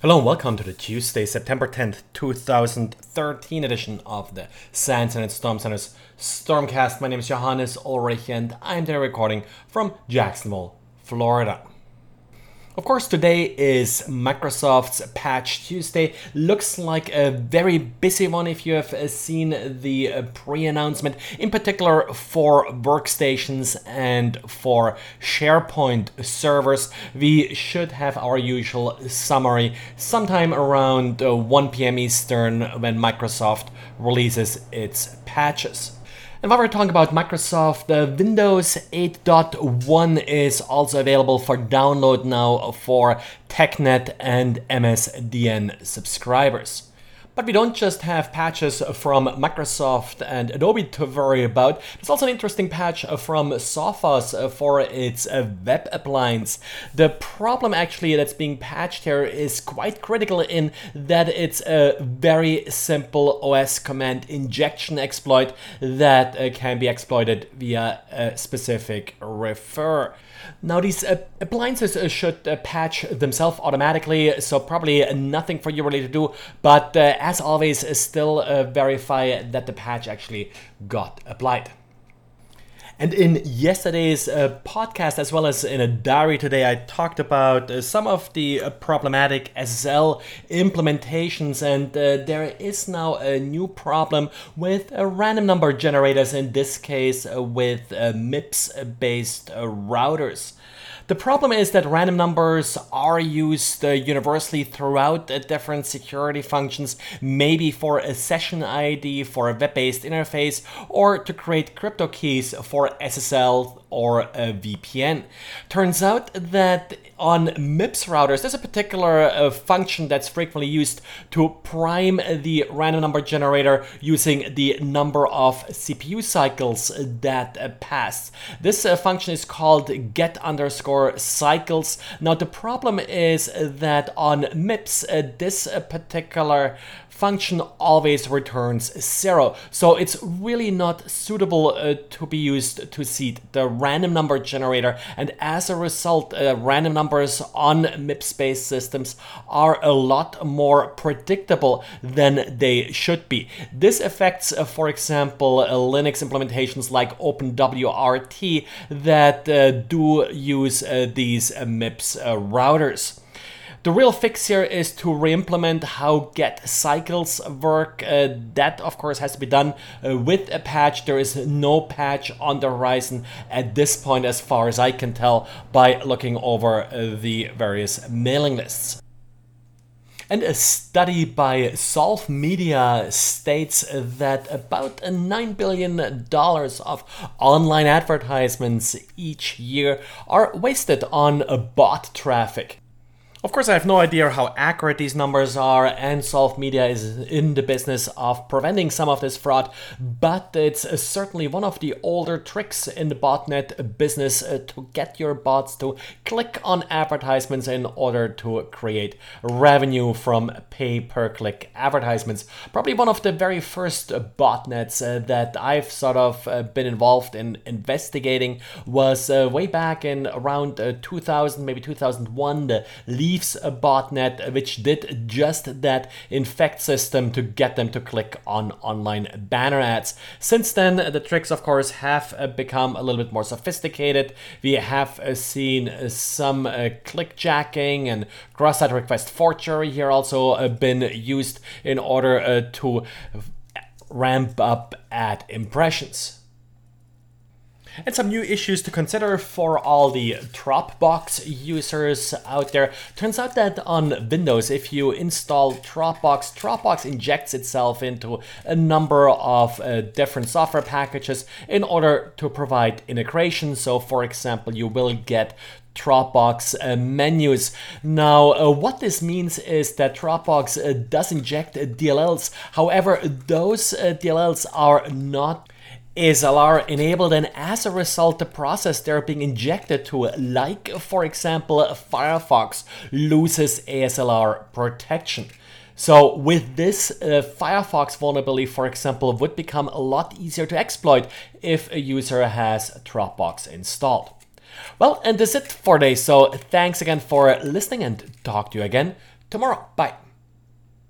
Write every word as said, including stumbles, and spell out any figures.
Hello and welcome to the Tuesday, September tenth, two thousand thirteen edition of the SANS Internet Storm Center's Stormcast. My name is Johannes Ulrich and I'm there recording from Jacksonville, Florida. Of course, today is Microsoft's Patch Tuesday. Looks like a very busy one if you have seen the pre-announcement, in particular for workstations and for SharePoint servers. We should have our usual summary sometime around one p.m. Eastern when Microsoft releases its patches. And while we're talking about Microsoft, uh, Windows eight point one is also available for download now for TechNet and M S D N subscribers. But we don't just have patches from Microsoft and Adobe to worry about. There's also an interesting patch from Sophos for its web appliance. The problem actually that's being patched here is quite critical in that it's a very simple O S command injection exploit that uh, can be exploited via a specific refer. Now these uh, appliances uh, should uh, patch themselves automatically, so probably nothing for you really to do, but uh, as always uh, still uh, verify that the patch actually got applied. And in yesterday's uh, podcast, as well as in a diary today, I talked about uh, some of the uh, problematic S S L implementations, and uh, there is now a new problem with uh, random number generators, in this case uh, with uh, M I P S-based uh, routers. The problem is that random numbers are used uh, universally throughout uh, different security functions, maybe for a session I D, for a web-based interface, or to create crypto keys for S S L or a V P N. Turns out that on M I P S routers, there's a particular uh, function that's frequently used to prime the random number generator using the number of C P U cycles that uh, pass. This uh, function is called get underscore cycles. Now the problem is that on M I P S, uh, this uh, particular function always returns zero. So it's really not suitable uh, to be used to seed the random number generator. And as a result, uh, random numbers on M I P S-based systems are a lot more predictable than they should be. This affects, uh, for example, uh, Linux implementations like OpenWRT that uh, do use uh, these uh, M I P S uh, routers. The real fix here is to re-implement how get cycles work. Uh, that, of course, has to be done uh, with a patch. There is no patch on the horizon at this point, as far as I can tell, by looking over uh, the various mailing lists. And a study by Solve Media states that about nine billion dollars of online advertisements each year are wasted on bot traffic. Of course, I have no idea how accurate these numbers are, and Solve Media is in the business of preventing some of this fraud, but it's certainly one of the older tricks in the botnet business uh, to get your bots to click on advertisements in order to create revenue from pay-per-click advertisements. Probably one of the very first botnets uh, that I've sort of uh, been involved in investigating was uh, way back in around uh, two thousand, maybe two thousand one, the Leafs botnet, which did just that, infect system to get them to click on online banner ads. Since then, the tricks, of course, have uh, become a little bit more sophisticated. We have uh, seen uh, some uh, clickjacking and cross-site request forgery here also uh, been used in order uh, to ramp up ad impressions. And some new issues to consider for all the Dropbox users out there. Turns out that on Windows, if you install Dropbox, Dropbox injects itself into a number of uh, different software packages in order to provide integration. So, for example, you will get Dropbox uh, menus. Now, uh, what this means is that Dropbox uh, does inject uh, D L Ls. However, those uh, D L Ls are not A S L R enabled, and as a result the process they're being injected to, like for example Firefox, loses A S L R protection. So with this, uh, Firefox vulnerability, for example, would become a lot easier to exploit if a user has Dropbox installed. Well, and that's it for today, so thanks again for listening and talk to you again tomorrow. Bye.